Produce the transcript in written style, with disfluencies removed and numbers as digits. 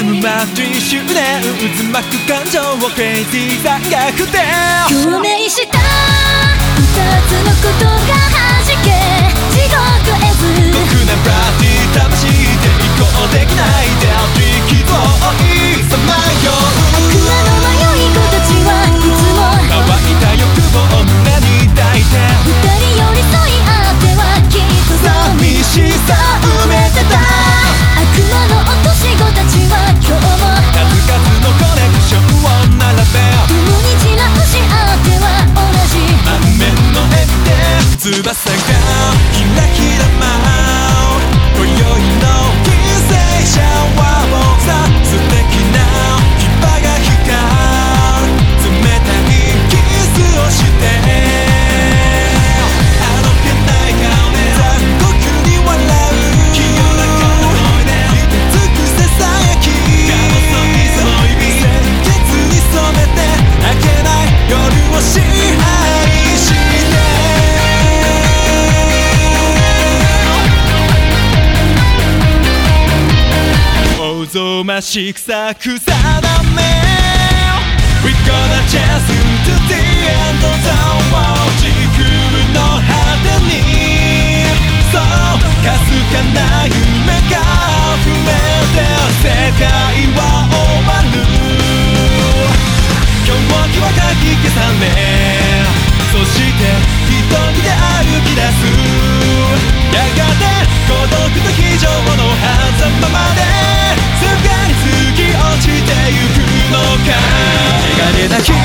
むマトリ執念渦巻く感情をクレイジーさがくて共鳴した二つのことが弾け地獄へず僕なブラディ魂で移行できないデリキボーイさまよう悪魔の迷い子たちはいつも乾いた欲望を胸に抱いて二人寄り添い合ってはきっと寂しさ埋めてた悪魔の落とし子たちは今日も数々のコネクションを並べ共に散らし合っては同じ満面の笑みで翼がキラキラ舞う今宵の犠牲者は僕さ素敵な牙が光る冷たいキスをしてあどけない顔で残酷に笑う清らかな声で凍てつくささやきが細いその指鮮血に染めて明けない夜を支配しておぞましく咲く定め We gonna chase into the end of the world 地球の果てにそうかすかな夢が溢れて世界は終わる狂気はかき消されそして一人で歩き出すやがて孤独と非情の狭間まで静かに突き落ちてゆくのか汚れなき